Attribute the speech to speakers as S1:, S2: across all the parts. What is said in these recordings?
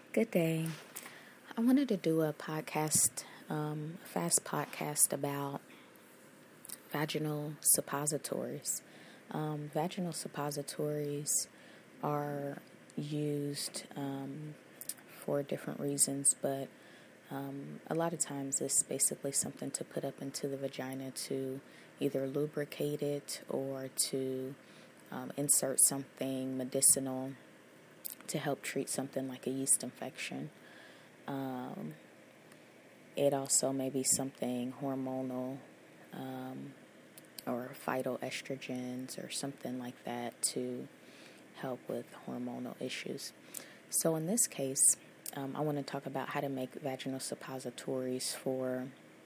S1: Good day. I wanted to do a podcast, fast podcast about vaginal suppositories. Vaginal suppositories are used for different reasons, but a lot of times it's basically something to put up into the vagina to either lubricate it or to insert something medicinal to help treat something like a yeast infection. It also may be something hormonal or phytoestrogens or something like that to help with hormonal issues. So in this case, I want to talk about how to make vaginal suppositories for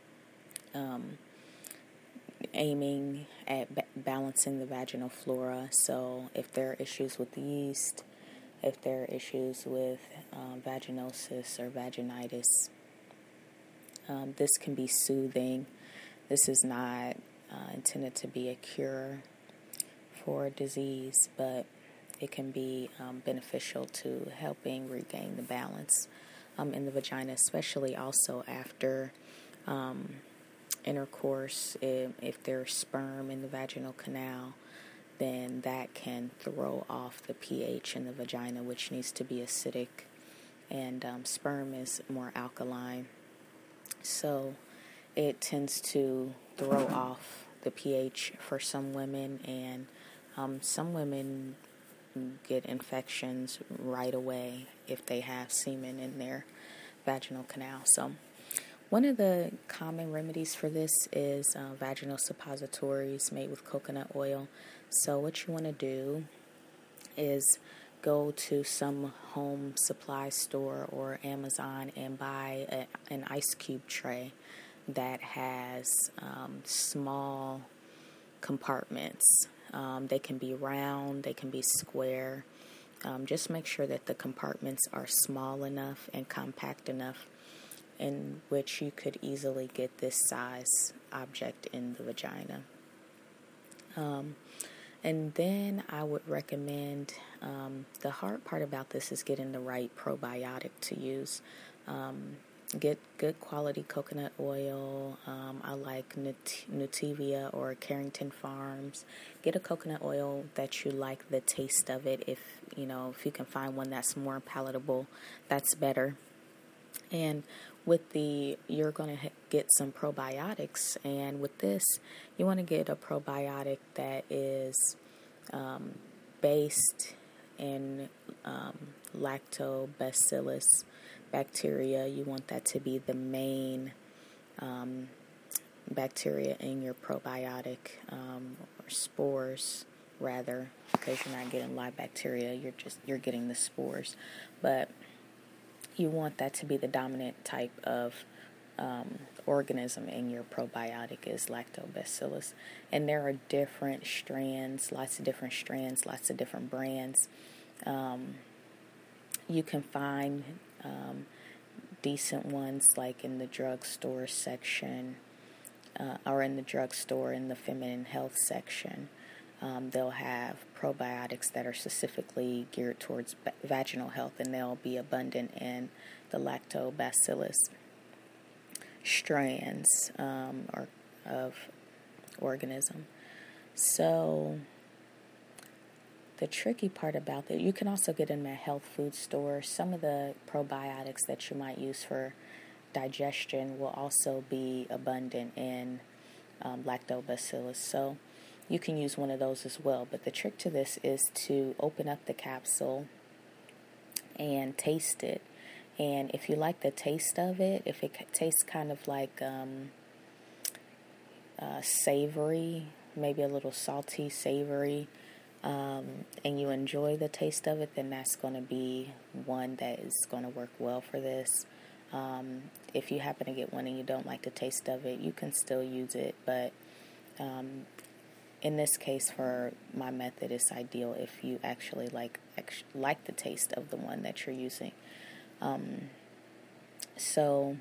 S1: aiming at balancing the vaginal flora. So if there are issues with yeast, if there are issues with vaginosis or vaginitis, this can be soothing. This is not intended to be a cure for a disease, but it can be beneficial to helping regain the balance in the vagina, especially also after intercourse. If there's sperm in the vaginal canal, then that can throw off the pH in the vagina, which needs to be acidic, and sperm is more alkaline. So it tends to throw off the pH for some women, and some women get infections right away if they have semen in their vaginal canal. So one of the common remedies for this is vaginal suppositories made with coconut oil. So what you want to do is go to some home supply store or Amazon and buy an ice cube tray that has small compartments. They can be round, they can be square. Just make sure that the compartments are small enough and compact enough in which you could easily get this size object in the vagina. And then I would recommend, the hard part about this is getting the right probiotic to use. Get good quality coconut oil. I like Nutivia or Carrington Farms. Get a coconut oil that you like the taste of it. If you can find one that's more palatable, that's better. And you're going to get some probiotics, and with this, you want to get a probiotic that is based in lactobacillus bacteria. You want that to be the main bacteria in your probiotic, or spores rather, because you're not getting live bacteria, you're getting the spores. But you want that to be the dominant type of organism in your probiotic is lactobacillus. And there are different strands, lots of different brands. You can find decent ones like in the drugstore section, or in the drugstore in the feminine health section. They'll have probiotics that are specifically geared towards vaginal health, and they'll be abundant in the lactobacillus strands of organism. So the tricky part about that, you can also get in a health food store. Some of the probiotics that you might use for digestion will also be abundant in lactobacillus. So you can use one of those as well. But the trick to this is to open up the capsule and taste it. And if you like the taste of it, if it tastes kind of like savory, maybe a little salty, savory, and you enjoy the taste of it, then that's going to be one that is going to work well for this. If you happen to get one and you don't like the taste of it, you can still use it, but in this case, for my method, it's ideal if you actually like the taste of the one that you're using. So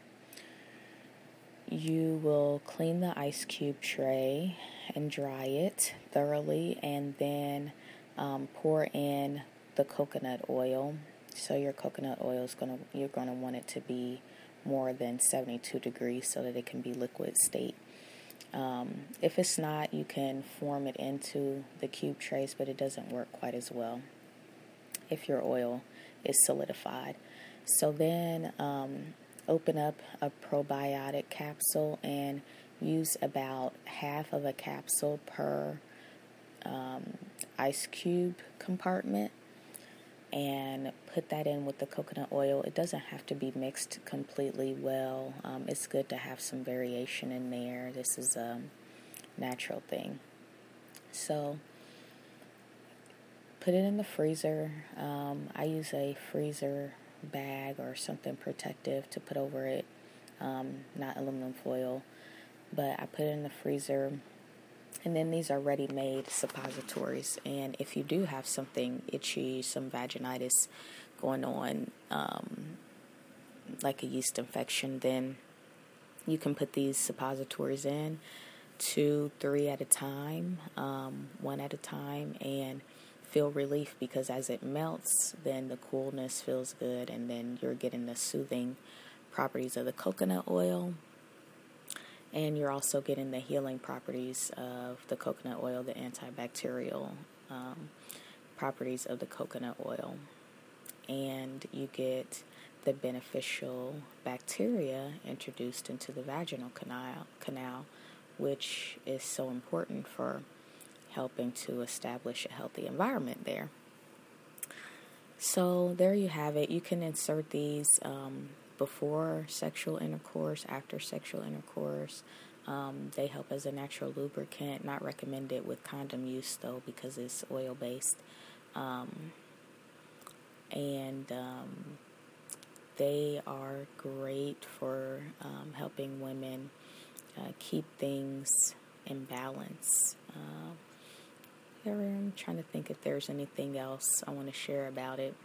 S1: you will clean the ice cube tray and dry it thoroughly, and then pour in the coconut oil. So your coconut oil you're gonna want it to be more than 72 degrees so that it can be liquid state. If it's not, you can form it into the cube trays, but it doesn't work quite as well if your oil is solidified. So then open up a probiotic capsule and use about half of a capsule per ice cube compartment, and put that in with the coconut oil. It doesn't have to be mixed completely well. It's good to have some variation in there. This is a natural thing. So put it in the freezer. I use a freezer bag or something protective to put over it, not aluminum foil, but I put it in the freezer. And then these are ready-made suppositories. And if you do have something itchy, some vaginitis going on, like a yeast infection, then you can put these suppositories in 2, 3 at a time, 1 at a time, and feel relief, because as it melts, then the coolness feels good, and then you're getting the soothing properties of the coconut oil. And you're also getting the healing properties of the coconut oil, the antibacterial properties of the coconut oil. And you get the beneficial bacteria introduced into the vaginal canal, which is so important for helping to establish a healthy environment there. So there you have it. You can insert these before sexual intercourse, after sexual intercourse. They help as a natural lubricant. Not recommended with condom use, though, because it's oil-based. They are great for helping women keep things in balance. I'm trying to think if there's anything else I want to share about it.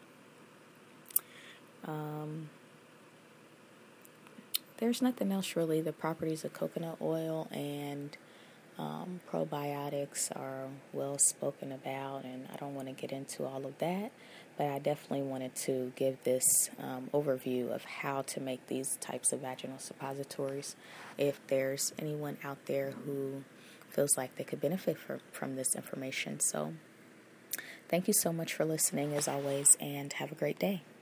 S1: There's nothing else really. The properties of coconut oil and probiotics are well spoken about, and I don't want to get into all of that, but I definitely wanted to give this overview of how to make these types of vaginal suppositories. If there's anyone out there who feels like they could benefit from this information. So thank you so much for listening as always, and have a great day.